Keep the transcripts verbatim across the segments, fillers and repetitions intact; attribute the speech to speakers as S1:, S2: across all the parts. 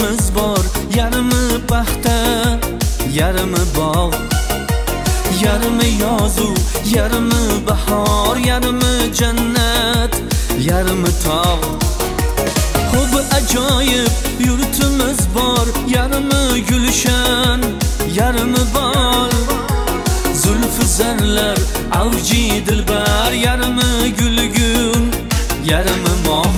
S1: yurtimiz bor, yarmi paxta, yarmi bog', yarmi yozu, yarmi bahor, yarmi jannat, yarmi tog'. Xo'p ajoyib yurtimiz bor, yarmi gulshan, yarmi bol, zulfi zarlar, avji dilbar, yarmi gulgun, yarmi moh.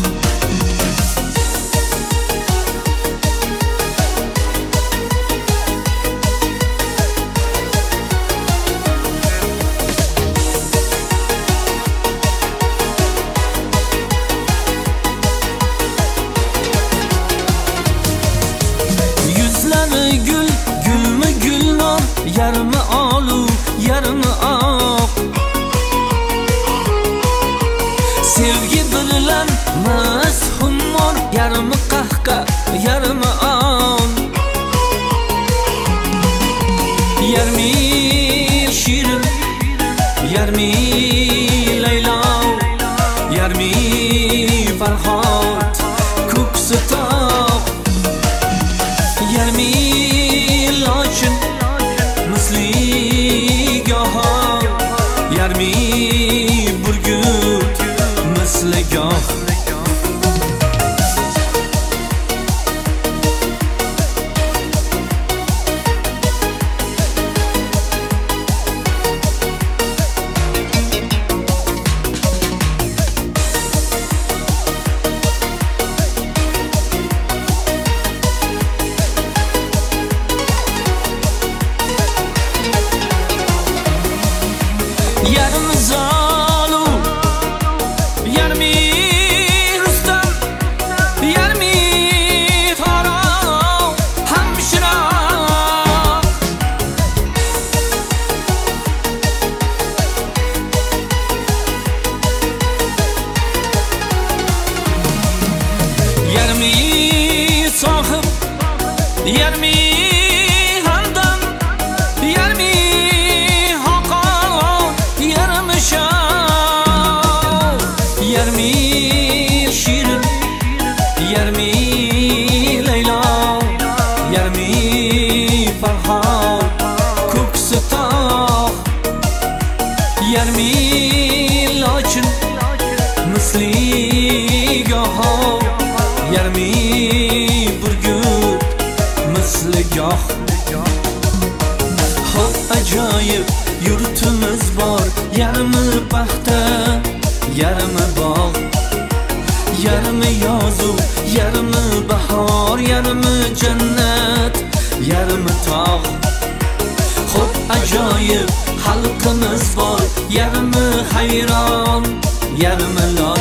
S1: Gül, gülmü gülnor, yarmi olu, yarmi oq. Sevgi bilan mast xummor, yarmi qahqa, yarmi on. Yarmi shirin, yarmi laylo, yarmi farhod, ko'ksi tog'. Yarmi lochin misli goh, yarmi burgut misli goh. Yarmi zalu, yarmi rustam, yarmi farao, hamshira. Yarmi sohib, yarmi hamdam, yarmi yarmi shirin, yarmi laylo, yarmi farhod, ko'ksi tog'. Yarmi lochin misli goh, yarmi burgut misli goh. Xo'p ajoyib yurtimiz bor, yarmi paxta, yarmi bog', yarmi yozu, yarmi bahor, yarmi jannat, yarmi tog'. Xo'p ajoyib xalqimiz bor, yarmi hayron, yarmi lo